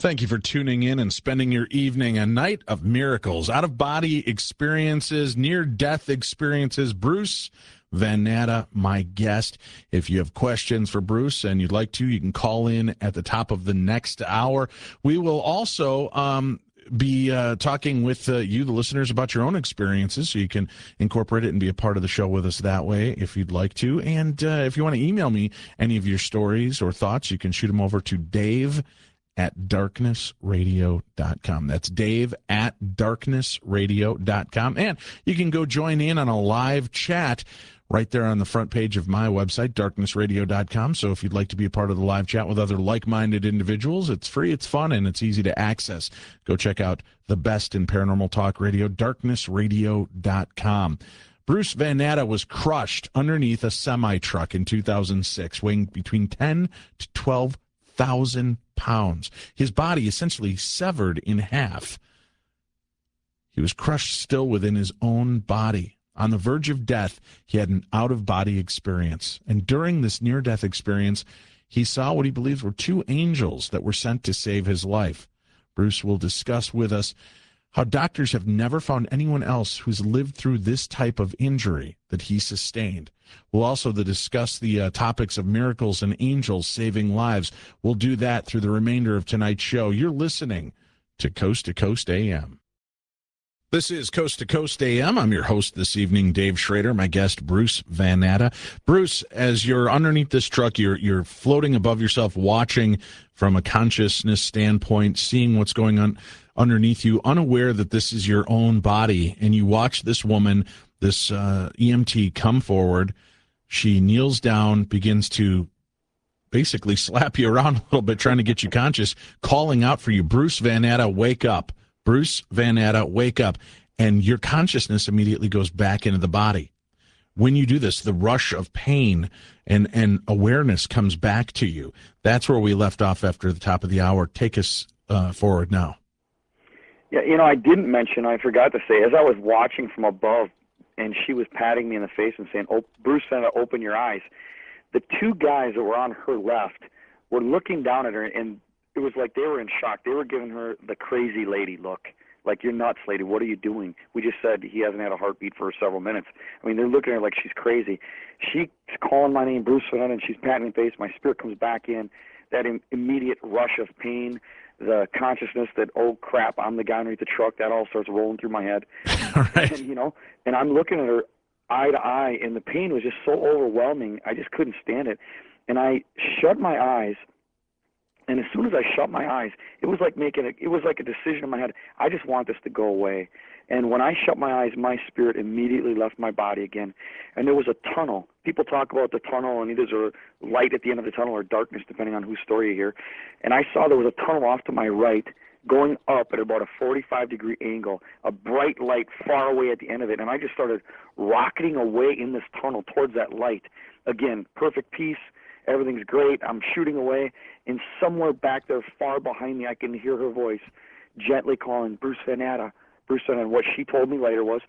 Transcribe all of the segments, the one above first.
Thank you for tuning in and spending your evening. A night of miracles, out-of-body experiences, near-death experiences. Bruce Van Natta, my guest. If you have questions for Bruce and you'd like to, you can call in at the top of the next hour. We will also be talking with you, the listeners, about your own experiences, so you can incorporate it and be a part of the show with us that way if you'd like to. And if you want to email me any of your stories or thoughts, you can shoot them over to Dave@darknessradio.com. That's Dave@darknessradio.com. And you can go join in on a live chat right there on the front page of my website, darknessradio.com. So if you'd like to be a part of the live chat with other like-minded individuals, it's free, it's fun, and it's easy to access. Go check out the best in paranormal talk radio, darknessradio.com. Bruce Van Natta was crushed underneath a semi-truck in 2006, weighing between 10 to 12,000 pounds. His body essentially severed in half. He was crushed still within his own body. On the verge of death, he had an out-of-body experience. And during this near-death experience, he saw what he believes were two angels that were sent to save his life. Bruce will discuss with us how doctors have never found anyone else who's lived through this type of injury that he sustained. We'll also discuss the topics of miracles and angels saving lives. We'll do that through the remainder of tonight's show. You're listening to Coast AM. This is Coast to Coast AM. I'm your host this evening, Dave Schrader. My guest, Bruce Van Natta. Bruce, as you're underneath this truck, you're floating above yourself, watching from a consciousness standpoint, seeing what's going on underneath you, unaware that this is your own body, and you watch this woman, this EMT, come forward. She kneels down, begins to basically slap you around a little bit, trying to get you conscious, calling out for you, Bruce Van Natta, wake up. Bruce Van Natta, wake up. And your consciousness immediately goes back into the body. When you do this, the rush of pain and awareness comes back to you. That's where we left off after the top of the hour. Take us forward now. Yeah, I didn't mention, I forgot to say, as I was watching from above, and she was patting me in the face and saying, "Oh, Bruce Van Natta, open your eyes," the two guys that were on her left were looking down at her, and it was like they were in shock. They were giving her the crazy lady look, like, "You're nuts, lady. What are you doing? We just said he hasn't had a heartbeat for several minutes." I mean, they're looking at her like she's crazy. She's calling my name, Bruce Van Natta, and she's patting me in the face. My spirit comes back in. That immediate rush of pain, the consciousness that, oh, crap, I'm the guy underneath the truck, that all starts rolling through my head. Right. And, and I'm looking at her eye to eye, and the pain was just so overwhelming, I just couldn't stand it. And I shut my eyes. And as soon as I shut my eyes, it was like a decision in my head. I just want this to go away. And when I shut my eyes, my spirit immediately left my body again. And there was a tunnel. People talk about the tunnel, and either there's a light at the end of the tunnel or darkness, depending on whose story you hear. And I saw there was a tunnel off to my right going up at about a 45-degree angle, a bright light far away at the end of it. And I just started rocketing away in this tunnel towards that light. Again, perfect peace. Everything's great. I'm shooting away, and somewhere back there, far behind me, I can hear her voice gently calling, "Bruce Van Natta, Bruce Van Natta." What she told me later was,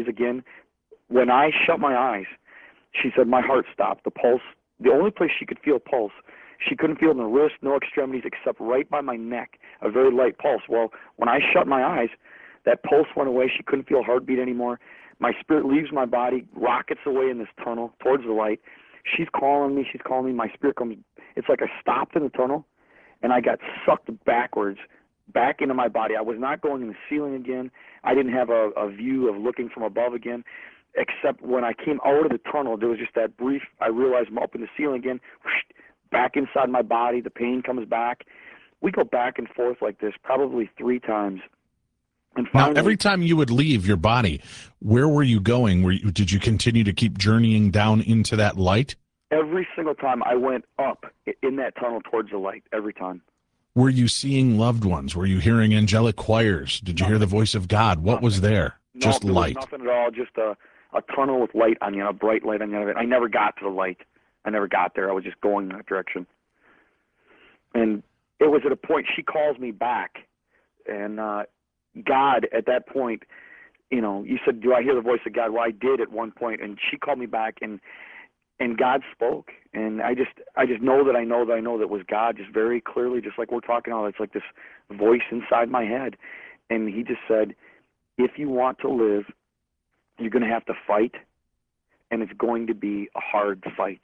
when I shut my eyes, she said my heart stopped. The pulse, the only place she could feel pulse, she couldn't feel in the wrist, no extremities, except right by my neck, a very light pulse. Well, when I shut my eyes, that pulse went away. She couldn't feel a heartbeat anymore. My spirit leaves my body, rockets away in this tunnel towards the light. She's calling me. My spirit comes. It's like I stopped in the tunnel, and I got sucked backwards, back into my body. I was not going in the ceiling again. I didn't have a view of looking from above again, except when I came out of the tunnel, there was just that brief, I realized I'm up in the ceiling again, whoosh, back inside my body. The pain comes back. We go back and forth like this probably 3 times. And finally, now, every time you would leave your body, where were you going? Did you continue to keep journeying down into that light? Every single time I went up in that tunnel towards the light, every time. Were you seeing loved ones? Were you hearing angelic choirs? Did you hear the voice of God? What was there? No, just there light? Was nothing at all, just a tunnel with light on a bright light on the end of it. I never got to the light. I never got there. I was just going in that direction. And it was at a point she calls me back, and God, at that point, you said, "Do I hear the voice of God?" Well, I did at one point, and she called me back, and and God spoke, and I just know that I know that I know that it was God, just very clearly, just like we're talking now. It's like this voice inside my head, and He just said, if you want to live, you're going to have to fight, and it's going to be a hard fight.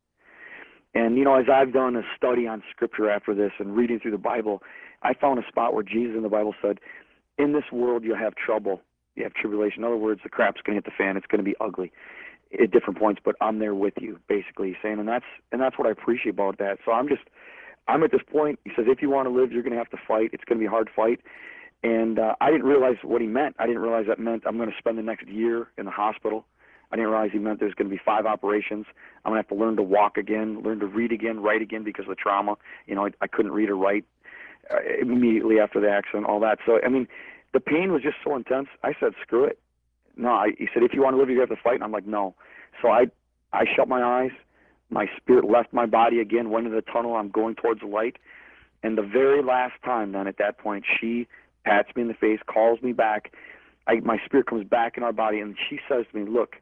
And, as I've done a study on Scripture after this and reading through the Bible, I found a spot where Jesus in the Bible said, in this world you'll have trouble, you have tribulation. In other words, the crap's going to hit the fan, it's going to be ugly at different points, but I'm there with you, basically he's saying, and that's what I appreciate about that. So I'm at this point, he says, if you want to live, you're going to have to fight. It's going to be a hard fight. And I didn't realize what he meant. I didn't realize that meant I'm going to spend the next year in the hospital. I didn't realize he meant there's going to be 5 operations. I'm going to have to learn to walk again, learn to read again, write again because of the trauma. I couldn't read or write immediately after the accident, all that. So, the pain was just so intense. I said, screw it. No, he said, if you want to live, you have to fight. And I'm like, no. So I shut my eyes. My spirit left my body again, went into the tunnel. I'm going towards the light. And the very last time then at that point, she pats me in the face, calls me back. My spirit comes back in our body, and she says to me, look,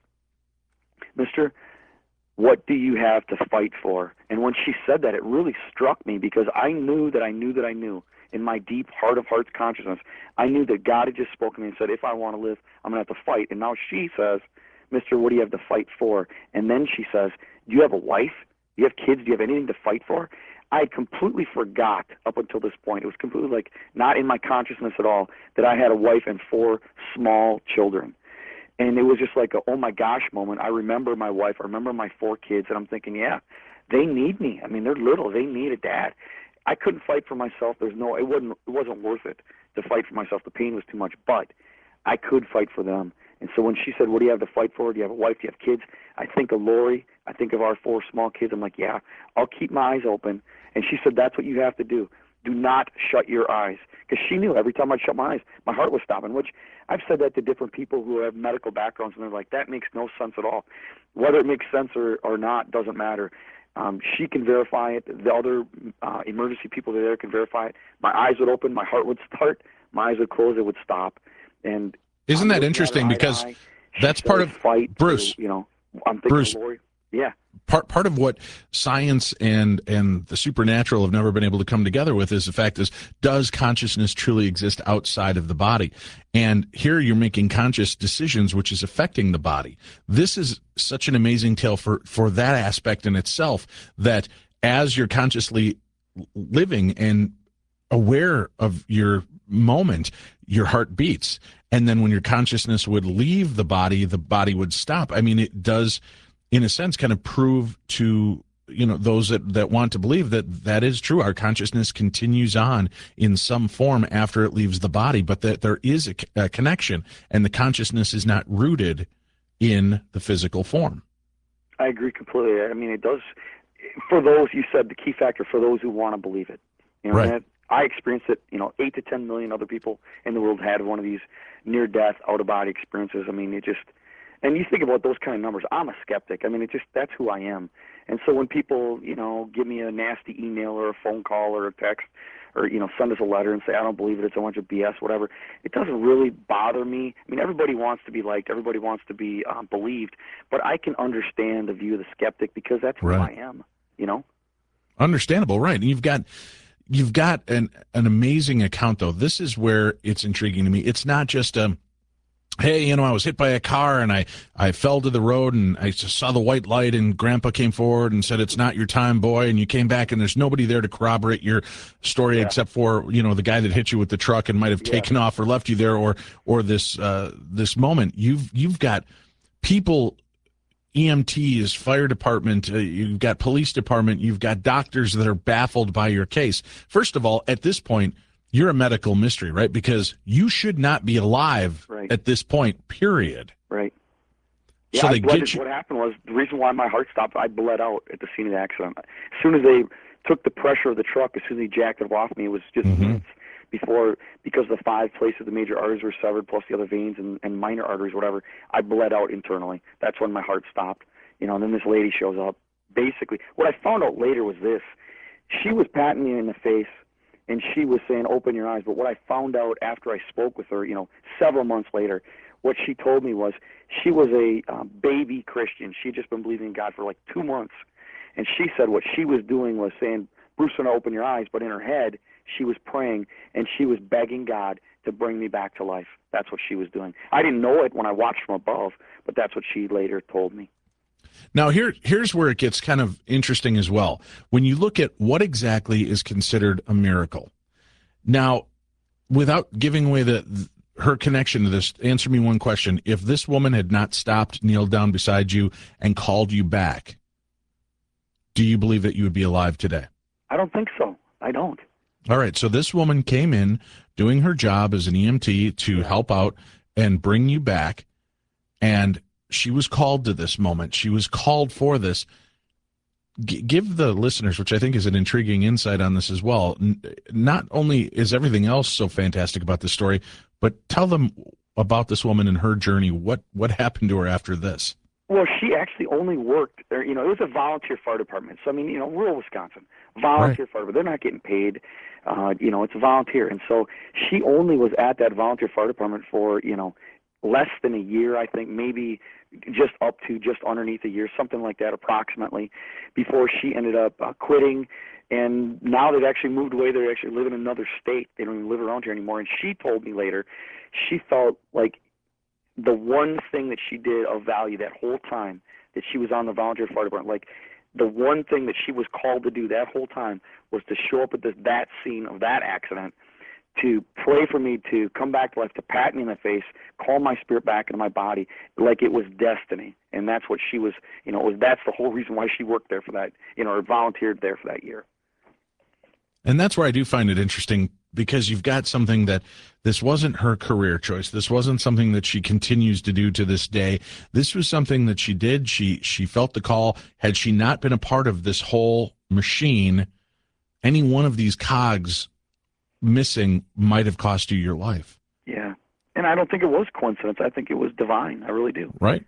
mister, what do you have to fight for? And when she said that, it really struck me because I knew that I knew that I knew. In my deep heart of hearts consciousness, I knew that God had just spoken to me and said, if I want to live, I'm going to have to fight. And now she says, mister, what do you have to fight for? And then she says, do you have a wife? Do you have kids? Do you have anything to fight for? I completely forgot up until this point. It was completely like not in my consciousness at all that I had a wife and 4 small children. And it was just like a oh my gosh moment. I remember my wife, I remember my 4 kids, and I'm thinking, yeah, they need me. They're little. They need a dad. I couldn't fight for myself. It wasn't worth it to fight for myself. The pain was too much, but I could fight for them. And so when she said, what do you have to fight for? Do you have a wife? Do you have kids? I think of Lori. I think of our 4 small kids. I'm like, yeah, I'll keep my eyes open. And she said, that's what you have to do. Do not shut your eyes. Because she knew every time I'd shut my eyes, my heart was stopping, which I've said that to different people who have medical backgrounds, and they're like, that makes no sense at all. Whether it makes sense or not doesn't matter. She can verify it. The other emergency people there can verify it. My eyes would open, my heart would start. My eyes would close, it would stop. And isn't that interesting? Because that's part of fight. Bruce. I'm thinking Bruce, of Lori. Yeah. Part of what science and the supernatural have never been able to come together with is the fact is, does consciousness truly exist outside of the body? And here you're making conscious decisions, which is affecting the body. This is such an amazing tale for that aspect in itself, that as you're consciously living and aware of your moment, your heart beats. And then when your consciousness would leave the body would stop. It does, in a sense, kind of prove to those that want to believe that is true. Our consciousness continues on in some form after it leaves the body, but that there is a connection, and the consciousness is not rooted in the physical form. I agree completely. It does, for those, you said the key factor, for those who want to believe it. Right. I experienced it. 8 to 10 million other people in the world had one of these near-death, out-of-body experiences. And you think about those kind of numbers. I'm a skeptic. That's who I am. And so when people, give me a nasty email or a phone call or a text or, send us a letter and say, I don't believe it, it's a bunch of BS, whatever, it doesn't really bother me. Everybody wants to be liked. Everybody wants to be believed. But I can understand the view of the skeptic because that's who I am, Understandable, right. And you've got an amazing account, though. This is where it's intriguing to me. It's not just hey, I was hit by a car and I fell to the road and I just saw the white light and Grandpa came forward and said, it's not your time, boy. And you came back and there's nobody there to corroborate your story except for, the guy that hit you with the truck and might have taken off or left you there, or this moment. You've got people, EMTs, fire department, you've got police department, you've got doctors that are baffled by your case. First of all, at this point, you're a medical mystery, right? Because you should not be alive at this point, period. Right. So yeah, what happened was, the reason why my heart stopped, I bled out at the scene of the accident. As soon as they took the pressure of the truck, as soon as they jacked it off me, it was just minutes before, because the 5 places the major arteries were severed, plus the other veins and minor arteries, whatever, I bled out internally. That's when my heart stopped. And then this lady shows up. Basically, what I found out later was this. She was patting me in the face, and she was saying, open your eyes. But what I found out after I spoke with her, several months later, what she told me was she was a baby Christian. She'd just been believing in God for like 2 months. And she said what she was doing was saying, Bruce, going to open your eyes. But in her head, she was praying, and she was begging God to bring me back to life. That's what she was doing. I didn't know it when I watched from above, but that's what she later told me. Now, here's where it gets kind of interesting as well. When you look at what exactly is considered a miracle. Now, without giving away her connection to this, answer me one question. If this woman had not stopped, kneeled down beside you, and called you back, do you believe that you would be alive today? I don't think so. I don't. All right. So this woman came in doing her job as an EMT to help out and bring you back, and she was called to this moment. She was called for this. Give the listeners, which I think is an intriguing insight on this as well, not only is everything else so fantastic about this story, but tell them about this woman and her journey. What happened to her after this? Well, she actually only worked there. It was a volunteer fire department. So, rural Wisconsin, volunteer fire, but they're not getting paid. It's a volunteer. And so she only was at that volunteer fire department for, less than a year, I think, maybe just up to just underneath a year, something like that approximately, before she ended up quitting. And now they've actually moved away. They actually live in another state. They don't even live around here anymore. And she told me later she felt like the one thing that she did of value that whole time that she was on the volunteer fire department, like the one thing that she was called to do that whole time was to show up at that scene of that accident, to pray for me to come back to life, to pat me in the face, call my spirit back into my body, like it was destiny. And that's what she was, that's the whole reason why she worked there for that, or volunteered there for that year. And that's where I do find it interesting, because you've got something that this wasn't her career choice. This wasn't something that she continues to do to this day. This was something that she did. She felt the call. Had she not been a part of this whole machine, any one of these cogs missing might have cost you your life. Yeah. And I don't think it was coincidence. I think it was divine. I really do. Right.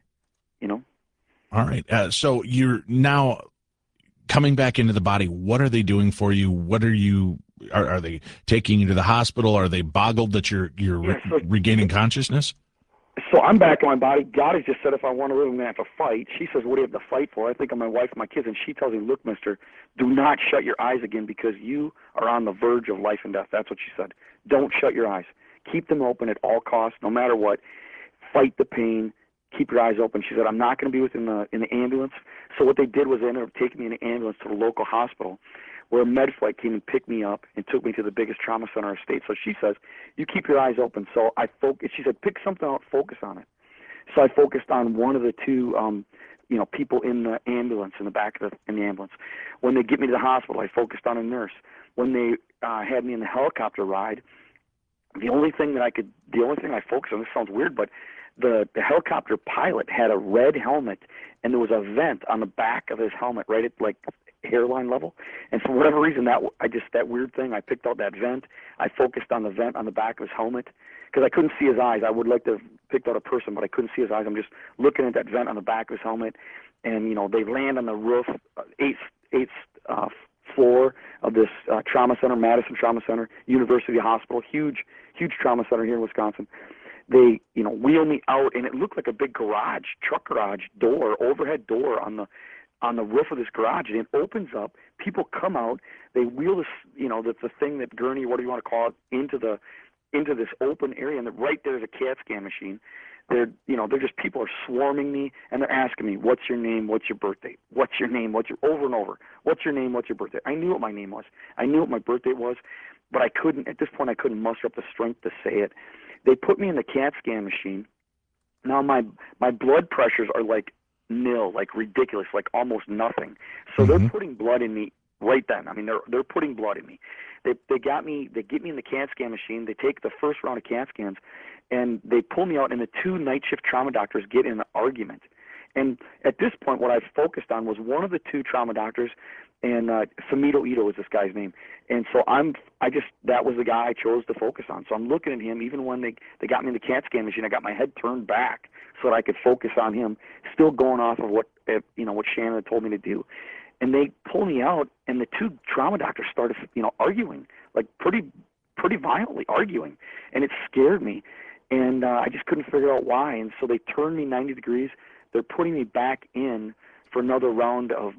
All right. So you're now coming back into the body. What are they doing for you? What are they taking you to the hospital? Are they boggled that you're regaining consciousness? So I'm back in my body. God has just said if I want to live, I'm going to have to fight. She says, what do you have to fight for? I think of my wife and my kids, and she tells me, look, mister, do not shut your eyes again, because you are on the verge of life and death. That's what she said. Don't shut your eyes. Keep them open at all costs, no matter what. Fight the pain. Keep your eyes open. She said, I'm not going to be in the ambulance. So what they did was they ended up taking me in an ambulance to the local hospital, where a med flight came and picked me up and took me to the biggest trauma center in our state. So she says, you keep your eyes open. So she said, pick something out, focus on it. So I focused on one of the two, people in the ambulance, in the back of the ambulance. When they get me to the hospital, I focused on a nurse. When they had me in the helicopter ride, the only thing I focused on, this sounds weird, but the helicopter pilot had a red helmet, and there was a vent on the back of his helmet right at like hairline level. And for whatever reason, that weird thing, I picked out that vent. I focused on the vent on the back of his helmet because I couldn't see his eyes. I would like to have picked out a person, but I couldn't see his eyes. I'm just looking at that vent on the back of his helmet. And, they land on the roof, eighth floor of this trauma center, Madison Trauma Center, University Hospital, huge trauma center here in Wisconsin. They, wheel me out, and it looked like a big truck garage door, overhead door on the roof of this garage, and it opens up. People come out. They wheel this, the thing that gurney, what do you want to call it, into this open area, and right there's a CAT scan machine. They're just, people are swarming me, and they're asking me, what's your name, what's your birthday, what's your name, over and over, what's your name, what's your birthday. I knew what my name was. I knew what my birthday was, but at this point I couldn't muster up the strength to say it. They put me in the CAT scan machine. Now my blood pressures are like nil, like ridiculous, like almost nothing. So they're putting blood in me right then. I mean, they're putting blood in me. They get me in the CAT scan machine. They take the first round of CAT scans, and they pull me out, and the two night shift trauma doctors get in an argument. And at this point, what I focused on was one of the two trauma doctors, and Fumito Ito is this guy's name. And so that was the guy I chose to focus on. So I'm looking at him. Even when they got me in the CAT scan machine, I got my head turned back so that I could focus on him, still going off of what Shannon had told me to do. And they pull me out, and the two trauma doctors started, arguing, like pretty violently arguing, and it scared me. And I just couldn't figure out why. And so they turned me 90 degrees. They're putting me back in for another round of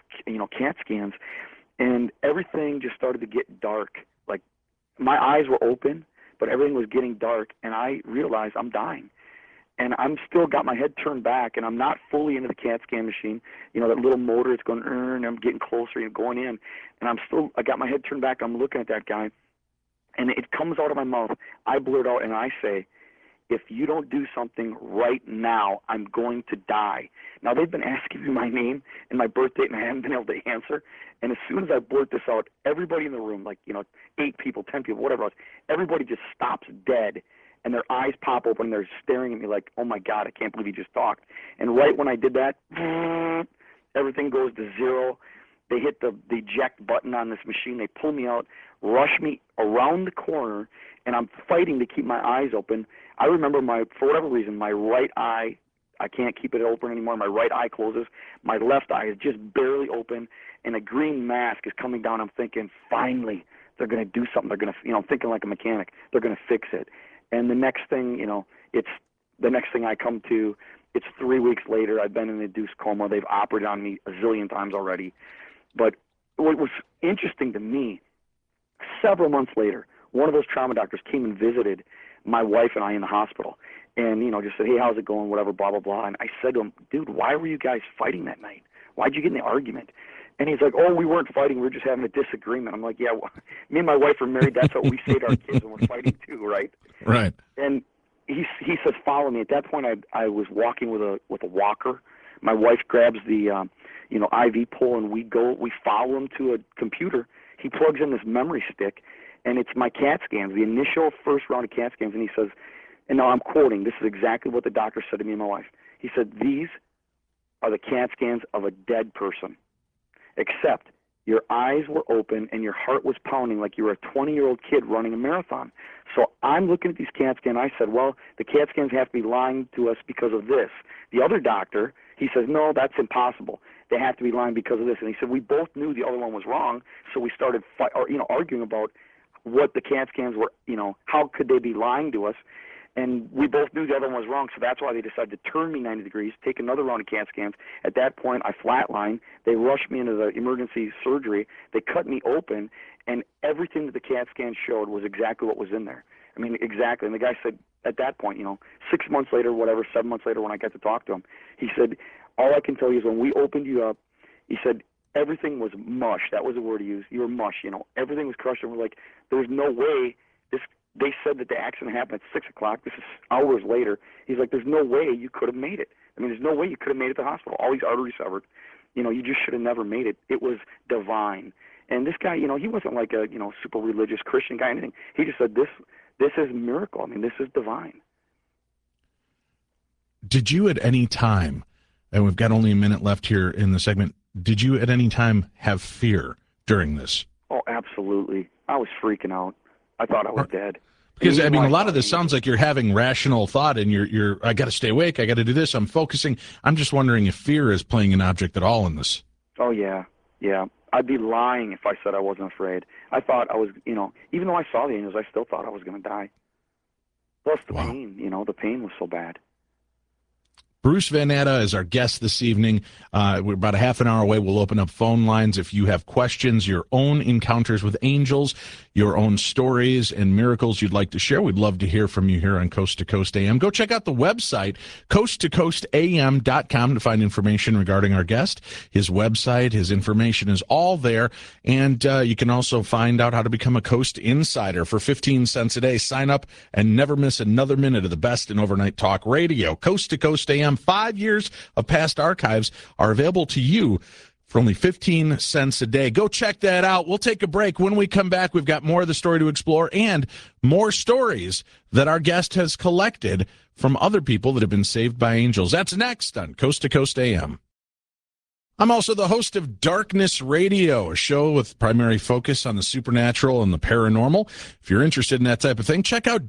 CAT scans, and everything just started to get dark. Like my eyes were open, but everything was getting dark, and I realized I'm dying. And I'm still got my head turned back, and I'm not fully into the CAT scan machine. You know, that little motor, it's going, and I'm getting closer and going in. And I got my head turned back. I'm looking at that guy, and it comes out of my mouth. I blurt out, and I say, if you don't do something right now, I'm going to die. Now, they've been asking me my name and my birth date, and I haven't been able to answer. And as soon as I blurt this out, everybody in the room, like, 8 people, 10 people, whatever it was, everybody just stops dead, and their eyes pop open, and they're staring at me like, oh, my God, I can't believe you just talked. And right when I did that, everything goes to zero. They hit the eject button on this machine. They pull me out, rush me around the corner, and I'm fighting to keep my eyes open. I remember for whatever reason, my right eye, I can't keep it open anymore. My right eye closes. My left eye is just barely open, and a green mask is coming down. I'm thinking, finally, they're going to do something. They're going to, I'm thinking like a mechanic. They're going to fix it. And the next thing, it's the next thing I come to, it's 3 weeks later. I've been in an induced coma. They've operated on me a zillion times already. But what was interesting to me, several months later, one of those trauma doctors came and visited my wife and I in the hospital, and just said, hey, how's it going, whatever, blah, blah, blah. And I said to him, dude, why were you guys fighting that night? Why'd you get in the argument? And he's like, oh, we weren't fighting, we were just having a disagreement. I'm like, yeah, well, me and my wife are married, that's what we say to our kids when we're fighting too, right? Right. And he says, follow me. At that point, I was walking with a walker. My wife grabs the IV pole, and we follow him to a computer. He plugs in this memory stick, and it's my CAT scans, the initial first round of CAT scans. And he says, and now I'm quoting, this is exactly what the doctor said to me and my wife. He said, these are the CAT scans of a dead person, except your eyes were open and your heart was pounding like you were a 20-year-old kid running a marathon. So I'm looking at these CAT scans. I said, well, the CAT scans have to be lying to us because of this. The other doctor, he says, no, that's impossible. They have to be lying because of this. And he said, we both knew the other one was wrong, so we started arguing about what the CAT scans were, how could they be lying to us. And we both knew the other one was wrong, so that's why they decided to turn me 90 degrees, take another round of CAT scans. At that point, I flatlined. They rushed me into the emergency surgery. They cut me open, and everything that the CAT scan showed was exactly what was in there. I mean, exactly. And the guy said, at that point, 6 months later, whatever, 7 months later when I got to talk to him, he said, all I can tell you is when we opened you up, he said, everything was mush. That was the word he used. You were mush, Everything was crushed. And we're like, there's no way this. They said that the accident happened at 6 o'clock. This is hours later. He's like, there's no way you could have made it. I mean, there's no way you could have made it to the hospital. All these arteries severed. You just should have never made it. It was divine. And this guy, he wasn't like a, super religious Christian guy or anything. He just said, this is a miracle. I mean, this is divine. Did you at any time, and we've got only a minute left here in the segment, did you at any time have fear during this? Oh, absolutely. I was freaking out. I thought I was dead. Because, I mean, a lot of this sounds like you're having rational thought and you're I got to stay awake, I got to do this, I'm focusing. I'm just wondering if fear is playing an object at all in this. Oh, yeah. Yeah. I'd be lying if I said I wasn't afraid. I thought I was, even though I saw the angels, I still thought I was going to die. Plus the pain, the pain was so bad. Bruce Van Natta is our guest this evening. We're about a half an hour away. We'll open up phone lines. If you have questions, your own encounters with angels, your own stories and miracles you'd like to share, we'd love to hear from you here on Coast to Coast AM. Go check out the website, coasttocoastam.com, to find information regarding our guest. His website, his information is all there. And you can also find out how to become a Coast Insider for 15 cents a day. Sign up and never miss another minute of the best in overnight talk radio. Coast to Coast AM. 5 years of past archives are available to you for only 15 cents a day. Go check that out. We'll take a break. When we come back, we've got more of the story to explore and more stories that our guest has collected from other people that have been saved by angels. That's next on Coast to Coast AM. I'm also the host of Darkness Radio, a show with primary focus on the supernatural and the paranormal. If you're interested in that type of thing, check out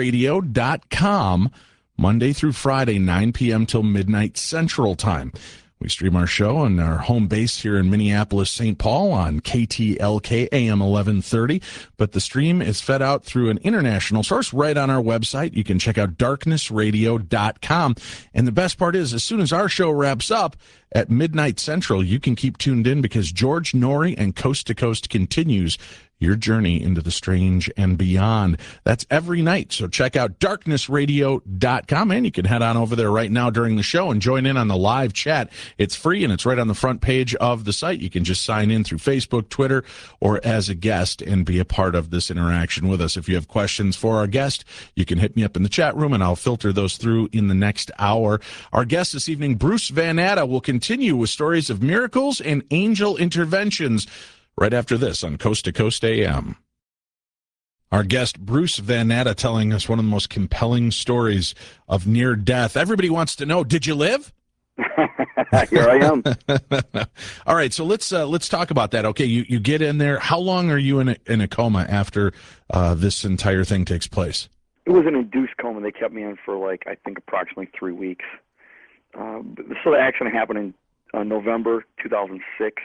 darknessradio.com. Monday through Friday, 9 p.m. till midnight Central Time. We stream our show on our home base here in Minneapolis, St. Paul on KTLK AM 1130. But the stream is fed out through an international source right on our website. You can check out darknessradio.com. And the best part is, as soon as our show wraps up at midnight Central, you can keep tuned in because George Noory and Coast to Coast continues your journey into the strange and beyond. That's every night. So check out darknessradio.com, and you can head on over there right now during the show and join in on the live chat. It's free, and it's right on the front page of the site. You can just sign in through Facebook, Twitter, or as a guest and be a part of this interaction with us. If you have questions for our guest, you can hit me up in the chat room, and I'll filter those through in the next hour. Our guest this evening, Bruce Van Natta, will continue with stories of miracles and angel interventions right after this on Coast to Coast AM. Our guest, Bruce Van Natta, telling us one of the most compelling stories of near death. Everybody wants to know, did you live? Here I am. All right, so let's talk about that. Okay, you get in there. How long are you in a coma after this entire thing takes place? It was an induced coma. They kept me in for, I think approximately 3 weeks. So the accident happened in November 2006.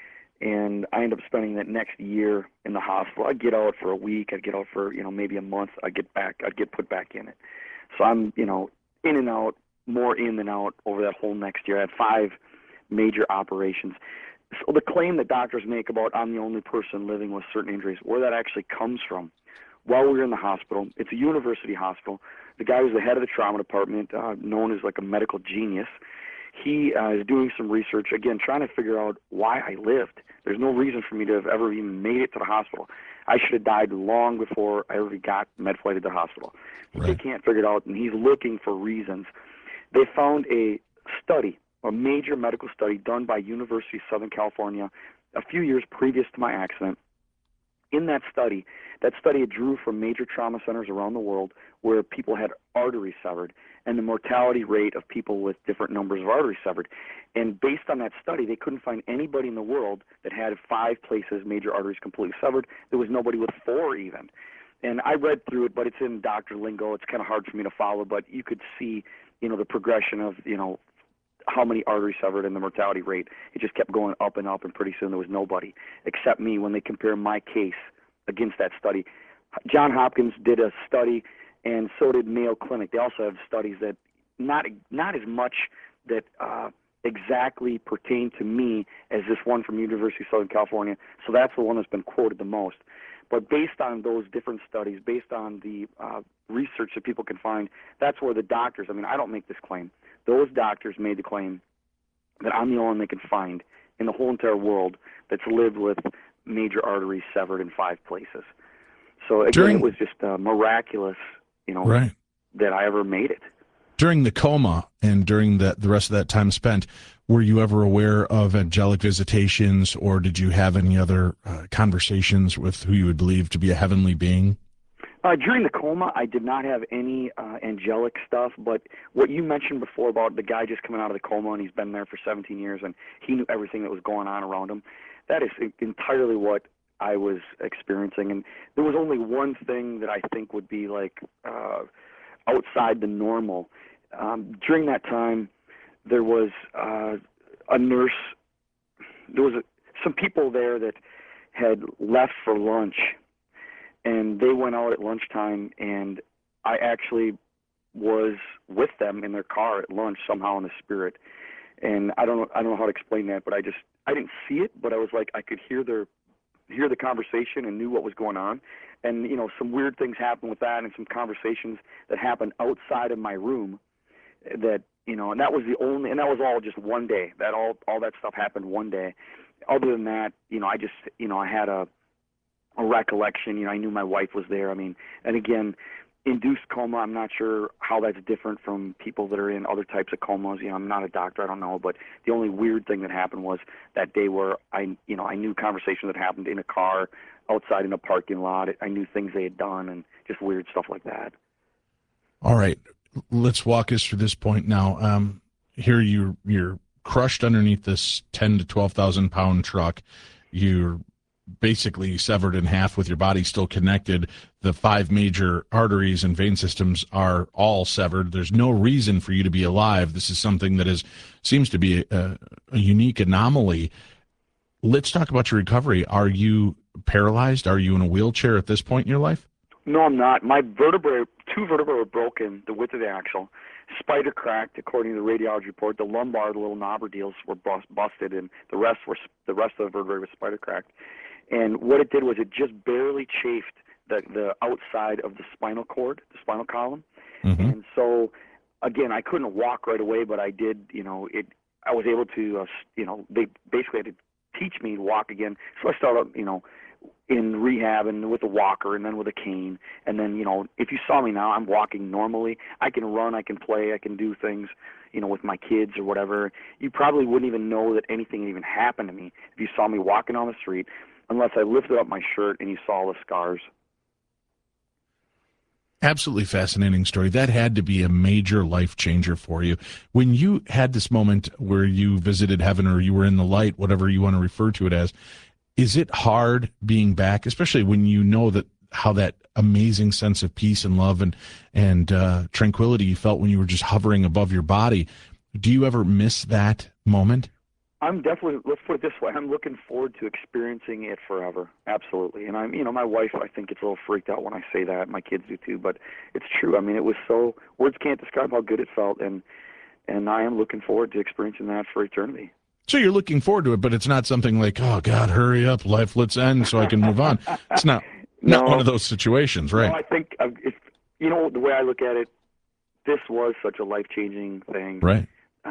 And I ended up spending that next year in the hospital. I'd get out for a week. I'd get out for, maybe a month. I'd get put back in it. So I'm, in and out, more in than out over that whole next year. I had 5 major operations. So the claim that doctors make about I'm the only person living with certain injuries, where that actually comes from, while we were in the hospital, it's a university hospital. The guy who's the head of the trauma department, known as a medical genius, he is doing some research, again, trying to figure out why I lived. There's no reason for me to have ever even made it to the hospital. I should have died long before I ever got med-flighted to the hospital. Right. They can't figure it out, and he's looking for reasons. They found a study, a major medical study done by University of Southern California a few years previous to my accident. In that study it drew from major trauma centers around the world where people had arteries severed and the mortality rate of people with different numbers of arteries severed. And based on that study, they couldn't find anybody in the world that had 5 places major arteries completely severed. There was nobody with 4 even. And I read through it, but it's in doctor lingo. It's kind of hard for me to follow, but you could see, the progression of, how many arteries severed and the mortality rate. It just kept going up, and pretty soon there was nobody except me when they compare my case against that study. Johns Hopkins did a study, and so did Mayo Clinic. They also have studies that not as much that exactly pertain to me as this one from University of Southern California. So that's the one that's been quoted the most. But based on those different studies, based on the research that people can find, that's where the doctors, I don't make this claim. Those doctors made the claim that I'm the only one they can find in the whole entire world that's lived with major arteries severed in 5 places. So again, it was just miraculous, right, that I ever made it. During the coma and during the rest of that time spent, were you ever aware of angelic visitations, or did you have any other conversations with who you would believe to be a heavenly being? During the coma, I did not have any angelic stuff, but what you mentioned before about the guy just coming out of the coma and he's been there for 17 years and he knew everything that was going on around him, that is entirely what I was experiencing. And there was only one thing that I think would be outside the normal. During that time, there was a nurse. There was some people there that had left for lunch, and they went out at lunchtime, and I actually was with them in their car at lunch somehow in the spirit. And I don't know how to explain that, but I didn't see it, but I was I could hear the conversation and knew what was going on. And some weird things happened with that, and some conversations that happened outside of my room that and that was and that was all just one day. That all that stuff happened one day. Other than that, I just I had a recollection. I knew my wife was there. And again, induced coma, I'm not sure how that's different from people that are in other types of comas. I'm not a doctor, I don't know, but the only weird thing that happened was that day where I knew conversations that happened in a car, outside in a parking lot. I knew things they had done and just weird stuff like that. All right, let's walk us through this point now. Here you're crushed underneath this 10 to 12,000 pound truck. You're basically severed in half with your body still connected. The 5 major arteries and vein systems are all severed. There's no reason for you to be alive. This is something that seems to be a unique anomaly. Let's talk about your recovery. Are you paralyzed? Are you in a wheelchair at this point in your life? No, I'm not. Two vertebrae were broken, the width of the axle. Spider cracked, according to the radiology report. The lumbar, the little knobber deals were busted, and the rest of the vertebrae was spider cracked. And what it did was it just barely chafed the outside of the spinal cord, the spinal column. Mm-hmm. And so, again, I couldn't walk right away, but I did. I was able to. They basically had to teach me to walk again. So I started, in rehab and with a walker and then with a cane. And then, if you saw me now, I'm walking normally. I can run, I can play, I can do things, with my kids or whatever. You probably wouldn't even know that anything even happened to me if you saw me walking on the street, unless I lifted up my shirt and you saw the scars. Absolutely fascinating story. That had to be a major life changer for you. When you had this moment where you visited heaven or you were in the light, whatever you want to refer to it as, is it hard being back, especially when you know that how that amazing sense of peace and love and tranquility you felt when you were just hovering above your body? Do you ever miss that moment? I'm definitely, let's put it this way, I'm looking forward to experiencing it forever. Absolutely. And my wife, I think, gets a little freaked out when I say that. My kids do too, but it's true. I mean, it was so, words can't describe how good it felt. And I am looking forward to experiencing that for eternity. So you're looking forward to it, but it's not something like, oh God, hurry up, life, let's end so I can move on. It's not one of those situations, right? No, I think, the way I look at it, this was such a life-changing thing. Right.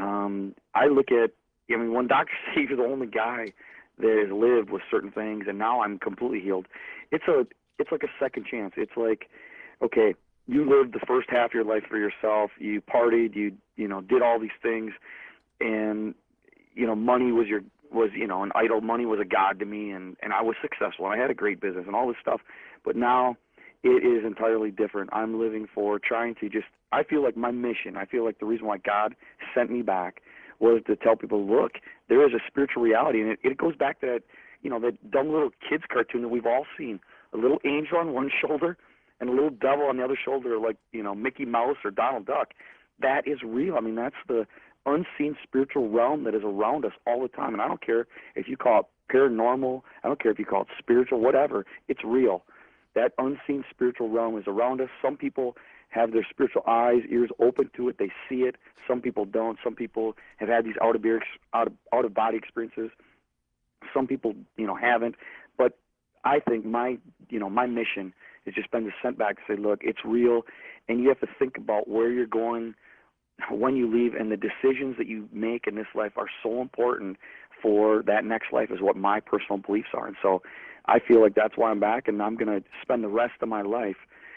I look at, when Dr. Steve is the only guy that has lived with certain things, and now I'm completely healed, it's like a second chance. It's like, okay, you lived the first half of your life for yourself, you partied, you did all these things, and money was an idol. Money was a god to me, and I was successful, and I had a great business and all this stuff. But now it is entirely different. I'm living for trying to I feel like my mission, I feel like the reason why God sent me back was to tell people, look, there is a spiritual reality, and it goes back to that, that dumb little kids cartoon that we've all seen. A little angel on one shoulder and a little devil on the other shoulder, like, Mickey Mouse or Donald Duck. That is real. I mean, that's the unseen spiritual realm that is around us all the time. And I don't care if you call it paranormal, I don't care if you call it spiritual, whatever, it's real. That unseen spiritual realm is around us. Some people have their spiritual eyes, ears open to it, they see it. Some people don't. Some people have had these out-of-body experiences. Some people, haven't. But I think my mission has just been to send back to say, look, it's real, and you have to think about where you're going when you leave, and the decisions that you make in this life are so important for that next life, is what my personal beliefs are. And so I feel like that's why I'm back, and I'm going to spend the rest of my life,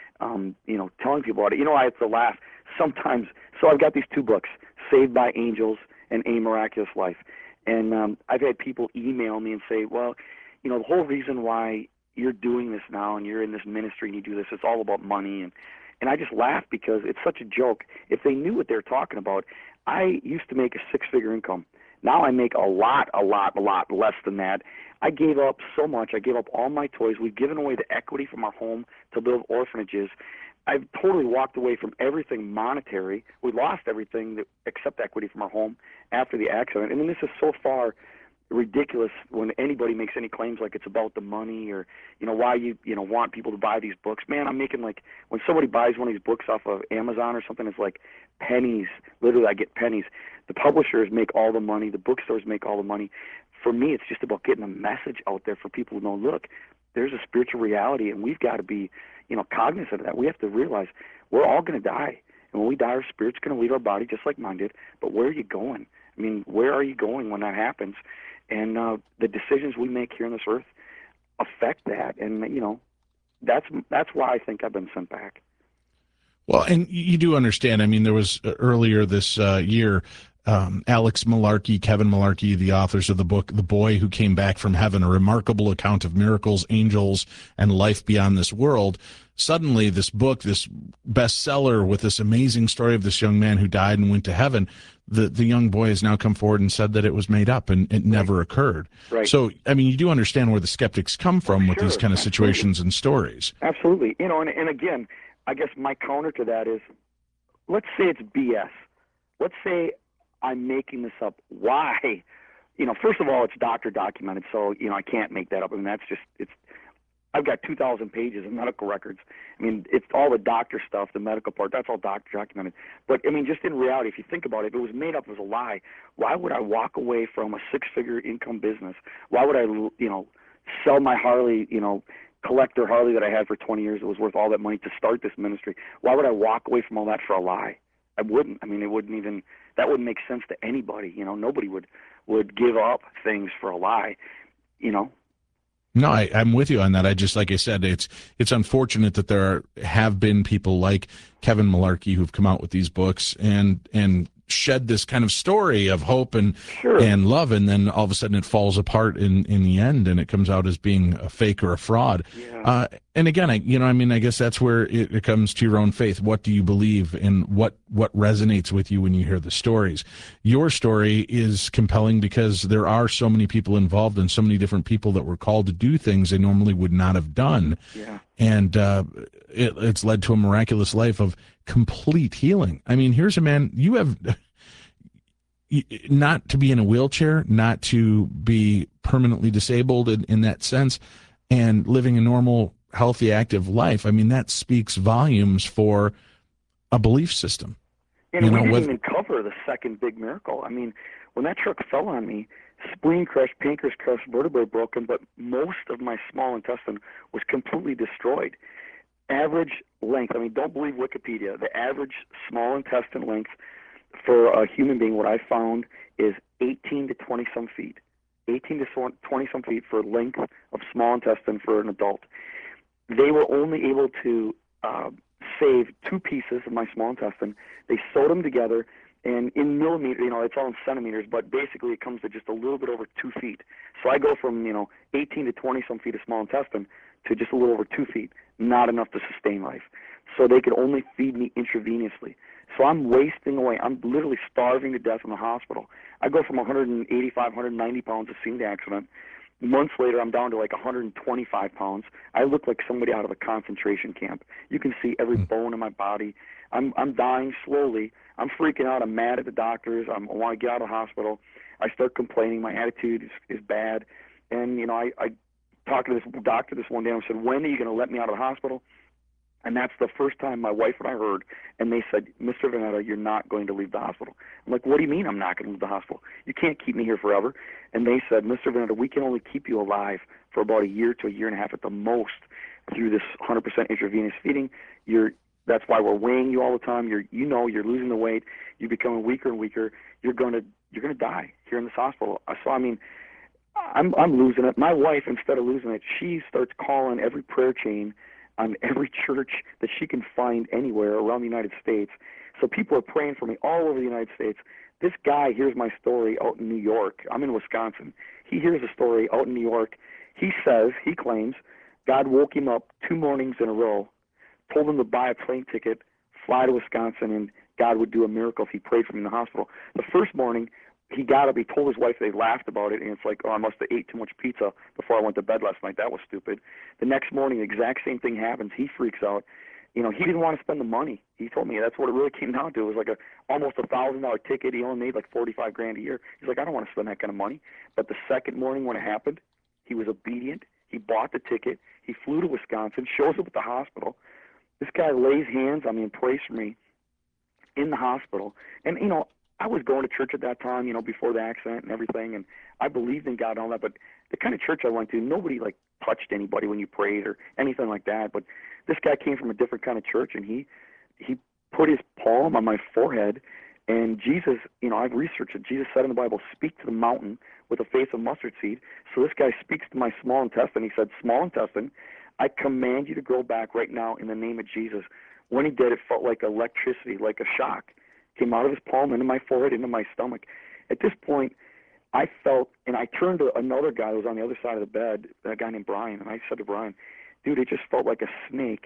telling people about it. I have to laugh sometimes. So I've got these 2 books, Saved by Angels and A Miraculous Life. And I've had people email me and say, well, the whole reason why you're doing this now and you're in this ministry and you do this, it's all about money. And I just laugh because it's such a joke. If they knew what they're talking about, I used to make a 6-figure income. Now I make a lot less than that. I gave up so much. I gave up all my toys. We've given away the equity from our home to build orphanages. I've totally walked away from everything monetary. We lost everything except equity from our home after the accident. And then this is so far ridiculous when anybody makes any claims like it's about the money or why you want people to buy these books. Man, I'm making like, when somebody buys one of these books off of Amazon or something, it's like pennies. Literally, I get pennies. The publishers make all the money, the bookstores make all the money. For me, it's just about getting a message out there for people to know, look, there's a spiritual reality, and we've got to be cognizant of that. We have to realize we're all going to die, and when we die, our spirit's going to leave our body just like mine did. But where are you going? I mean, where are you going when that happens? And the decisions we make here on this earth affect that. And, that's why I think I've been sent back. Well, and you do understand. I mean, there was earlier this year, Alex Malarkey, Kevin Malarkey, the authors of the book, The Boy Who Came Back from Heaven, a remarkable account of miracles, angels, and life beyond this world. suddenly this book, this bestseller with this amazing story of this young man who died and went to heaven, the young boy has now come forward and said that it was made up and it never occurred. Right. So, I mean, you do understand where the skeptics come from with these kind of situations and stories. Absolutely. You know, and again, I guess my counter to that is, let's say it's BS. Let's say I'm making this up. Why? You know, first of all, it's doctor documented, so, you know, I can't make that up. I mean, I've got 2,000 pages of medical records. I mean, it's all the doctor stuff, the medical part, that's all doctor documented. But, I mean, just in reality, if you think about it, if it was made up as a lie, why would I walk away from a six-figure income business? Why would I, you know, sell my Harley, you know, collector Harley that I had for 20 years that was worth all that money to start this ministry? Why would I walk away from all that for a lie? I wouldn't. I mean, that wouldn't make sense to anybody. You know, nobody would give up things for a lie, you know. No, I'm with you on that. I just, like I said, it's unfortunate that there have been people like Kevin Malarkey who've come out with these books and shed this kind of story of hope and love, and then all of a sudden it falls apart in the end, and it comes out as being a fake or a fraud. Yeah. And again, I guess that's where it comes to your own faith. What do you believe, and what resonates with you when you hear the stories? Your story is compelling because there are so many people involved and so many different people that were called to do things they normally would not have done. Yeah. And it's led to a miraculous life of complete healing. I mean, here's a man, you have not to be in a wheelchair, not to be permanently disabled in that sense, and living a normal, healthy, active life. I mean, that speaks volumes for a belief system. And we didn't even cover the second big miracle. I mean, when that truck fell on me, spleen crushed, pancreas crushed, vertebrae broken, but most of my small intestine was completely destroyed. Average length, I mean, don't believe Wikipedia, the average small intestine length for a human being, what I found, is 18 to 20-some feet. 18 to 20-some feet for length of small intestine for an adult. They were only able to save two pieces of my small intestine. They sewed them together, and in millimeters, you know, it's all in centimeters, but basically it comes to just a little bit over 2 feet. So I go from, 18 to 20-some feet of small intestine to just a little over 2 feet, not enough to sustain life. So they could only feed me intravenously. So I'm wasting away. I'm literally starving to death in the hospital. I go from 185, 190 pounds of scene accident. Months later, I'm down to like 125 pounds. I look like somebody out of a concentration camp. You can see every bone in my body. I'm dying slowly. I'm freaking out. I'm mad at the doctors. I want to get out of the hospital. I start complaining. My attitude is bad. And, I talked to this doctor this one day and I said, when are you going to let me out of the hospital? And that's the first time my wife and I heard, and they said, Mr. Vannetta, you're not going to leave the hospital. I'm like, what do you mean I'm not going to leave the hospital? You can't keep me here forever. And they said, Mr. Vannetta, we can only keep you alive for about a year to a year and a half at the most through this 100% intravenous feeding. That's why we're weighing you all the time. You're losing the weight. You're becoming weaker and weaker. You're going to die here in this hospital. So, I mean, I'm losing it. My wife, instead of losing it, she starts calling every prayer chain on every church that she can find anywhere around the United States. So people are praying for me all over the United States. This guy hears my story out in New York. I'm in Wisconsin. He hears the story out in New York. He claims, God woke him up 2 mornings in a row, told him to buy a plane ticket, fly to Wisconsin, and God would do a miracle if he prayed for him in the hospital. The first morning, he got up, he told his wife, they laughed about it, and it's like, I must have ate too much pizza before I went to bed last night. That was stupid. The next morning, the exact same thing happens. He freaks out. He didn't want to spend the money. He told me that's what it really came down to. It was like almost $1,000 ticket. He only made like $45,000 a year. He's like, I don't want to spend that kind of money. But the second morning when it happened, he was obedient. He bought the ticket. He flew to Wisconsin, shows up at the hospital. This guy lays hands on me and prays for me in the hospital. And, I was going to church at that time, before the accident and everything, and I believed in God and all that, but the kind of church I went to, nobody, touched anybody when you prayed or anything like that, but this guy came from a different kind of church, and he put his palm on my forehead, and Jesus, I've researched it, Jesus said in the Bible, speak to the mountain with a faith of mustard seed, so this guy speaks to my small intestine. He said, small intestine, I command you to grow back right now in the name of Jesus. When he did, it felt like electricity, like a shock. Came out of his palm, into my forehead, into my stomach. At this point, I felt, and I turned to another guy who was on the other side of the bed, a guy named Brian, and I said to Brian, dude, it just felt like a snake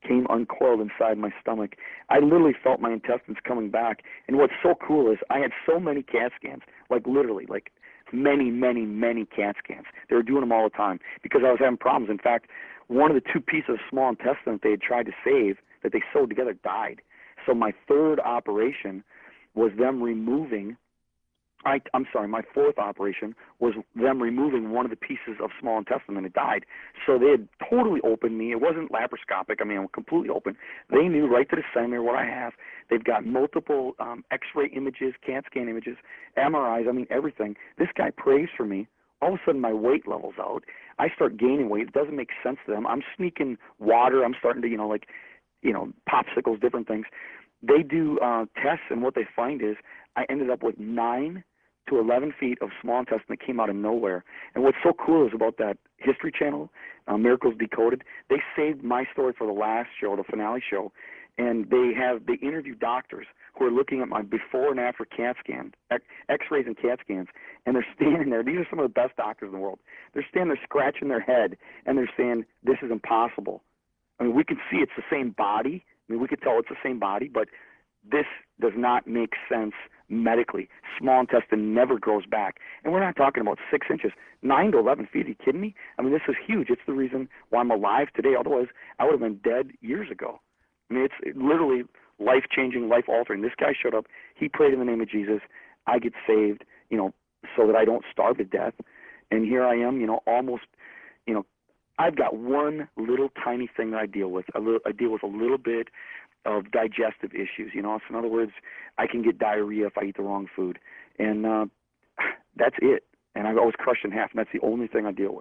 came uncoiled inside my stomach. I literally felt my intestines coming back. And what's so cool is I had so many CAT scans, like literally, like many, many, many CAT scans. They were doing them all the time because I was having problems. In fact, one of the two pieces of small intestine that they had tried to save, that they sewed together, died. So my third operation was them removing, my fourth operation was them removing one of the pieces of small intestine, and it died. So they had totally opened me. It wasn't laparoscopic. I mean, I'm completely open. They knew right to the center what I have. They've got multiple X-ray images, CAT scan images, MRIs, I mean, everything. This guy prays for me. All of a sudden, my weight level's out. I start gaining weight. It doesn't make sense to them. I'm sneaking water. I'm starting to, popsicles, different things. They do tests, and what they find is I ended up with 9 to 11 feet of small intestine that came out of nowhere. And what's so cool is about that History Channel, Miracles Decoded, they saved my story for the last show, the finale show, and they interview doctors who are looking at my before and after CAT scan, X-rays and CAT scans, and they're standing there. These are some of the best doctors in the world. They're standing there scratching their head, and they're saying, this is impossible. I mean, we can see it's the same body. I mean, we could tell it's the same body, but this does not make sense medically. Small intestine never grows back. And we're not talking about 6 inches. 9 to 11 feet, are you kidding me? I mean, this is huge. It's the reason why I'm alive today. Otherwise, I would have been dead years ago. I mean, it's literally life-changing, life-altering. This guy showed up. He prayed in the name of Jesus. I get saved, so that I don't starve to death. And here I am, almost, I've got one little tiny thing that I deal with. I deal with a little bit of digestive issues, So in other words, I can get diarrhea if I eat the wrong food. And that's it. And I've always crushed in half, and that's the only thing I deal with.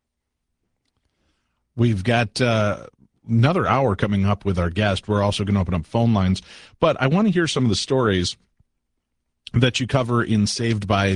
We've got another hour coming up with our guest. We're also going to open up phone lines. But I want to hear some of the stories that you cover in Saved by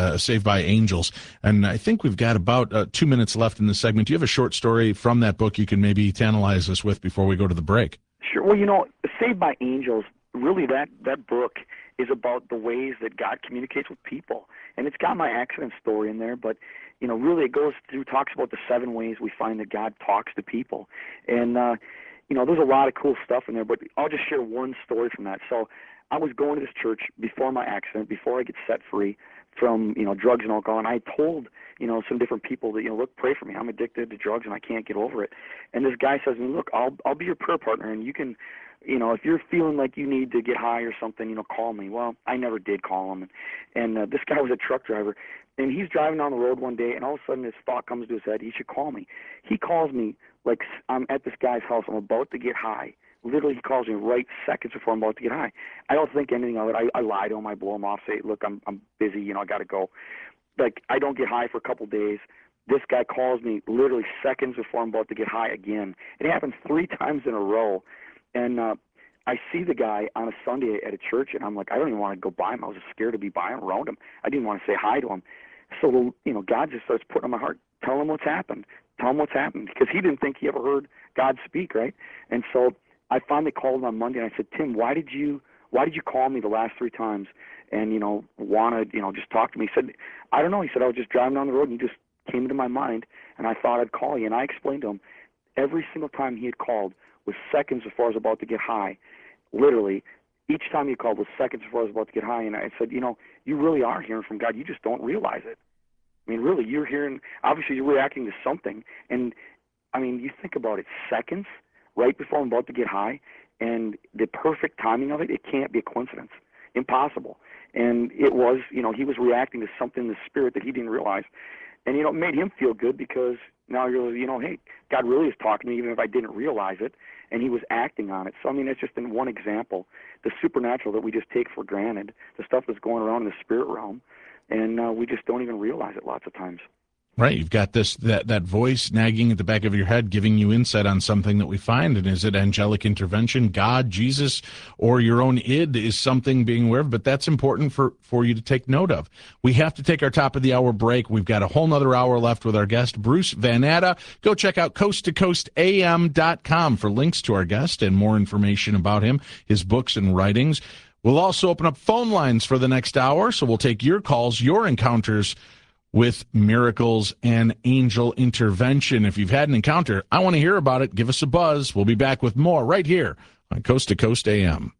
Angels. And I think we've got about 2 minutes left in the segment. Do you have a short story from that book you can maybe tantalize us with before we go to the break? Sure. Well, Saved by Angels, really that book is about the ways that God communicates with people. And it's got my accident story in there, but, really it talks about the 7 ways we find that God talks to people. And, there's a lot of cool stuff in there, but I'll just share one story from that. So I was going to this church before my accident, before I get set free from, drugs and alcohol, and I told, some different people that, look, pray for me. I'm addicted to drugs and I can't get over it. And this guy says to me, look, I'll be your prayer partner, and you can, if you're feeling like you need to get high or something, call me. Well, I never did call him. And this guy was a truck driver, and he's driving down the road one day, and all of a sudden this thought comes to his head, he should call me. He calls me like I'm at this guy's house. I'm about to get high. Literally, he calls me right seconds before I'm about to get high. I don't think anything of it. I lie to him. I blow him off, say, look, I'm busy, I got to go. Like, I don't get high for a couple days. This guy calls me literally seconds before I'm about to get high again. It happens 3 times in a row. And I see the guy on a Sunday at a church, and I'm like, I don't even want to go by him. I was scared to be by him, around him. I didn't want to say hi to him. So, God just starts putting on my heart, tell him what's happened. Tell him what's happened. Because he didn't think he ever heard God speak, right? And so I finally called him on Monday, and I said, Tim, why did you call me the last 3 times and, want to, just talk to me? He said, I don't know. He said, I was just driving down the road, and you just came into my mind, and I thought I'd call you. And I explained to him every single time he had called was seconds before I was about to get high. Literally, each time he called was seconds before I was about to get high. And I said, you really are hearing from God. You just don't realize it. I mean, really, you're hearing, obviously you're reacting to something. And, I mean, you think about it, seconds right before I'm about to get high, and the perfect timing of it, it can't be a coincidence. Impossible. And it was, he was reacting to something in the spirit that he didn't realize. And, it made him feel good because now you're, hey, God really is talking to me even if I didn't realize it, and he was acting on it. So, I mean, it's just in one example, the supernatural that we just take for granted, the stuff that's going around in the spirit realm, and we just don't even realize it lots of times. Right. You've got that voice nagging at the back of your head, giving you insight on something that we find. And is it angelic intervention, God, Jesus, or your own id is something being aware of? But that's important for you to take note of. We have to take our top of the hour break. We've got a whole nother hour left with our guest, Bruce Van Natta. Go check out coasttocoastam.com for links to our guest and more information about him, his books and writings. We'll also open up phone lines for the next hour. So we'll take your calls, your encounters with miracles and angel intervention. If you've had an encounter, I want to hear about it. Give us a buzz. We'll be back with more right here on Coast to Coast AM.